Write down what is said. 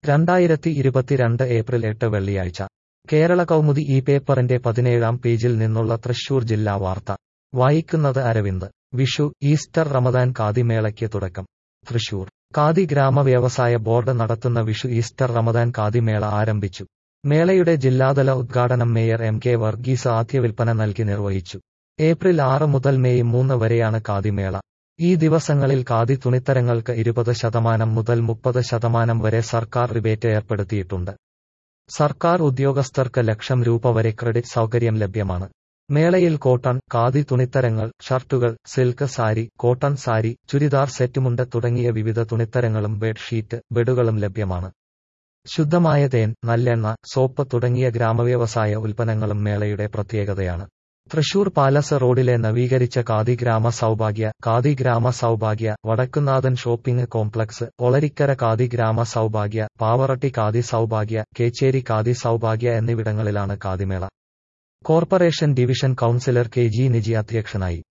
2022 April 8 വെള്ളിയാഴ്ച കേരള കൗമുദി ഈ പേപ്പറിന്റെ 17-ാം പേജിൽ നിന്നുള്ള തൃശൂർ ജില്ലാ വാർത്ത വായിക്കുന്നത് അരവിന്ദ്. വിഷു, ഈസ്റ്റർ, റമദാൻ ഖാദി മേളയ്ക്ക് തുടക്കം. തൃശൂർ ഖാദി ഗ്രാമ വ്യവസായ ബോർഡ് നടത്തുന്ന വിഷു, ഈസ്റ്റർ, റമദാൻ ഖാദി മേള ആരംഭിച്ചു. മേളയുടെ ജില്ലാതല ഉദ്ഘാടനം മേയർ എം കെ വർഗീസ് ആദ്യ വിൽപ്പന നൽകി നിർവഹിച്ചു. ഏപ്രിൽ 6 മുതൽ മെയ് 3 വരെയാണ് ഖാദി മേള. ഈ ദിവസങ്ങളിൽ ഖാദി തുണിത്തരങ്ങൾക്ക് 20% മുതൽ 30% വരെ സർക്കാർ റിബേറ്റ് ഏർപ്പെടുത്തിയിട്ടുണ്ട്. സർക്കാർ ഉദ്യോഗസ്ഥർക്ക് ₹1,00,000 വരെ ക്രെഡിറ്റ് സൗകര്യം ലഭ്യമാണ്. മേളയിൽ കോട്ടൺ, ഖാദി തുണിത്തരങ്ങൾ, ഷർട്ടുകൾ, silk sari, cotton sari, churidar set, മുണ്ട് തുടങ്ങിയ വിവിധ തുണിത്തരങ്ങളും ബെഡ്ഷീറ്റ്, ബെഡുകളും ലഭ്യമാണ്. ശുദ്ധമായ തേൻ, നല്ലെണ്ണ, സോപ്പ് തുടങ്ങിയ ഗ്രാമവ്യവസായ ഉൽപ്പന്നങ്ങളും മേളയുടെ പ്രത്യേകതയാണ്. തൃശൂർ പാലസ് റോഡിലെ നവീകരിച്ച ഖാദി ഗ്രാമ സൗഭാഗ്യ, വടക്കുന്നാഥൻ ഷോപ്പിംഗ് കോംപ്ലക്സ്, ഒളരിക്കര ഖാദി ഗ്രാമ സൗഭാഗ്യ, പാവറട്ടി ഖാദി സൗഭാഗ്യ, കേച്ചേരി ഖാദി സൗഭാഗ്യ എന്നിവിടങ്ങളിലാണ് ഖാദിമേള. Corporation division councillor K G Niji അധ്യക്ഷനായി.